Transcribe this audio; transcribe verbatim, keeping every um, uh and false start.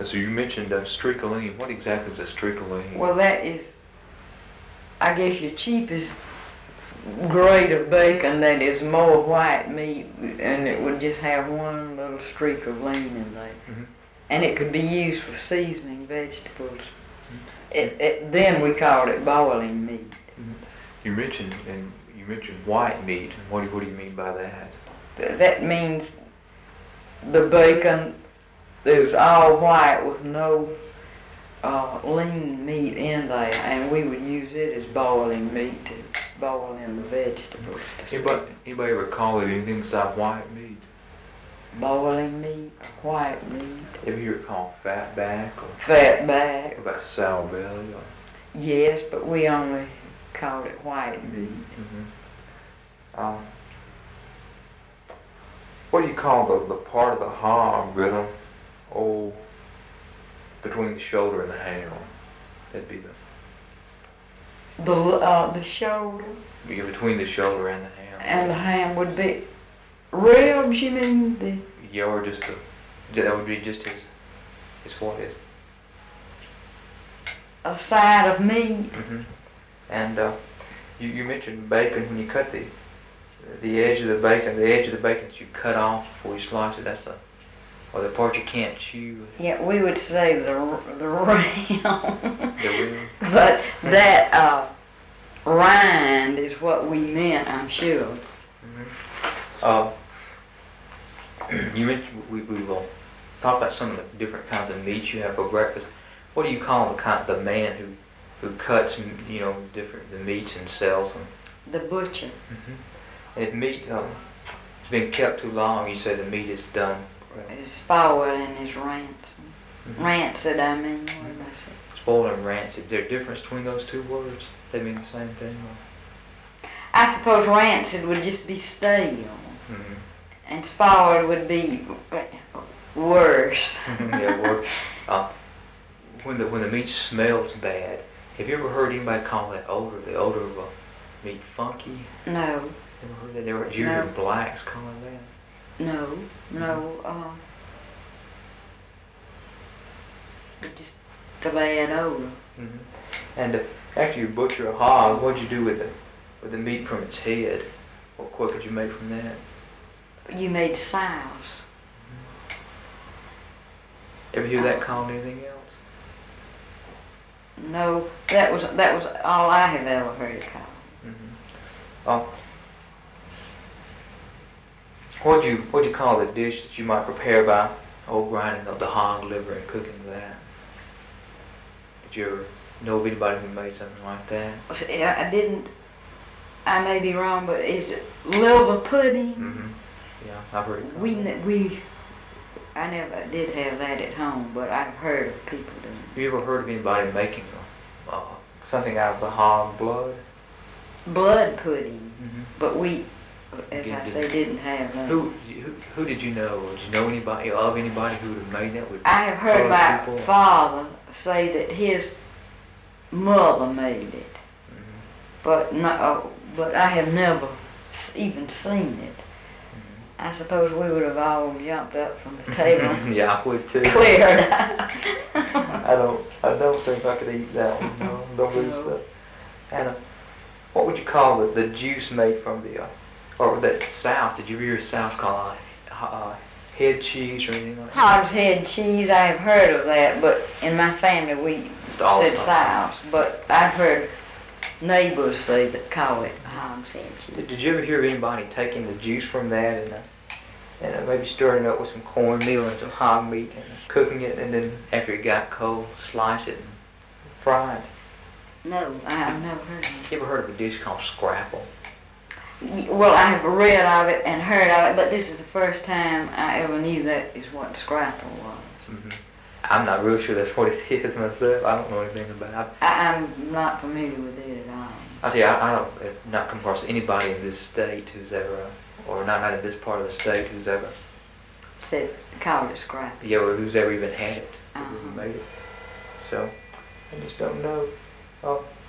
So you mentioned uh, streak of lean. What exactly is a streak of lean? Well, that is, I guess, your cheapest grade of bacon that is more white meat, and it would just have one little streak of lean in there. Mm-hmm. And it could be used for seasoning vegetables. Mm-hmm. It, it, then we called it boiling meat. Mm-hmm. You mentioned and you mentioned white meat. What do, what do you mean by that? Th- that means the bacon is all white with no uh, lean meat in there, and we would use it as boiling meat to boil in the vegetables. To anybody, anybody ever call it anything besides white meat? Boiling meat, white meat. Ever hear it called fat back or fat back? What about sour belly? Or? Yes, but we only called it white meat. Mm-hmm. Um, what do you call the, the part of the hog that, oh, between the shoulder and the ham? That'd be the... The uh, the shoulder. Yeah, between the shoulder and the ham. And the ham would be ribs. You mean the? Yeah, or just the. That would be just his. His what is? A side of meat. Mm-hmm. And uh, you you mentioned bacon when you cut the the edge of the bacon, the edge of the bacon that you cut off before you slice it. That's the or the part you can't chew. Yeah, we would say the the rim. The rim. But that uh, rind is what we meant, I'm sure. Mm-hmm. Uh, you mentioned we, we will talk about some of the different kinds of meats you have for breakfast. What do you call the kind the man who who cuts you know different the meats and sells them? The butcher. Mm-hmm. And if meat um, has been kept too long, you say the meat is done. It's spoiled and it's rancid. Mm-hmm. Rancid, I mean. What did I say? Spoiled and rancid. Is there a difference between those two words? They mean the same thing? Or? I suppose rancid would just be stale. Mm-hmm. And spoiled would be worse. Yeah, worse. Uh, when the when the meat smells bad, have you ever heard anybody call that odor, the odor of a meat funky? No. Ever heard that? There were, did you No. hear blacks calling that? No, no, uh, just the bad odor. Mm-hmm. And uh, after you butcher a hog, what'd you do with the with the meat from its head? What what could you make from that? You made souse. Mm-hmm. Ever hear that called anything else? No, that was that was all I have ever heard it called. Mm-hmm. Uh, What'd you what'd you call the dish that you might prepare by old grinding of the hog liver and cooking that? Did you ever know of anybody who made something like that? See, I I didn't. I may be wrong, but is it liver pudding? Mm-hmm. Yeah, I've heard it called We that. ne- we. I never did have that at home, but I've heard of people doing it. Have you ever heard of anybody making a, uh, something out of the hog blood? Blood pudding, Mm-hmm. but we, as You I didn't. say, didn't have that. Who, who who did you know? Did you know anybody of anybody who would have made that? Would I have heard other my people? father say that his mother made it, Mm-hmm. but no, uh, but I have never s- even seen it. Mm-hmm. I suppose we would have all jumped up from the table, Yeah, I would too. cleared. I don't. I don't think I could eat that one. No, don't believe No. so. And uh, what would you call the, the juice made from the, uh, or that souse? Did you ever hear a souse called uh, uh, head cheese or anything like that? Hog's head cheese, I have heard of that, but in my family we It's all said about- souse. But I've heard neighbors say that call it hog's head cheese. Did, did you ever hear of anybody taking the juice from that and uh, and uh, maybe stirring it up with some cornmeal and some hog meat and uh, cooking it, and then after it got cold, slice it and fry it? No, I have never heard of You ever heard of a dish called scrapple? it. Well, I have read of it and heard of it, but this is the first time I ever knew that is what scrapple was. Mm-hmm. I'm not real sure that's what it is myself. I don't know anything about it. I, I'm not familiar with it at all. I'll tell you, I, I don't have not come across anybody in this state who's ever, uh, or not, not in this part of the state who's ever, Said called it scrapple. yeah, or who's ever even had it, Uh-huh. who made it. So, I just don't know. Oh,